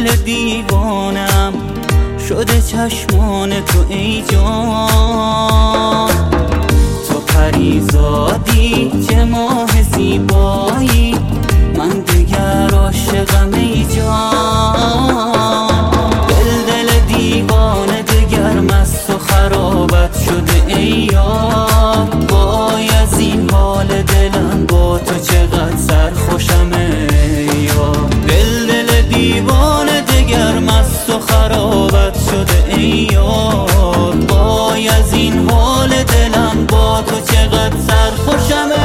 دل دیوانم شده چشمان تو ای جان. تو پریزادی چه ماه زیبایی، من دیگر عاشقم ای جان. دل دیوانه دگر مست و خرابت شده ای یار. وای از این حال دلم با تو چقدر سرخوشم ای یار. دل دیوانه دگر مست و خرابت شده ای یار. وای از این حال دلم با تو چقدر سرخوشم.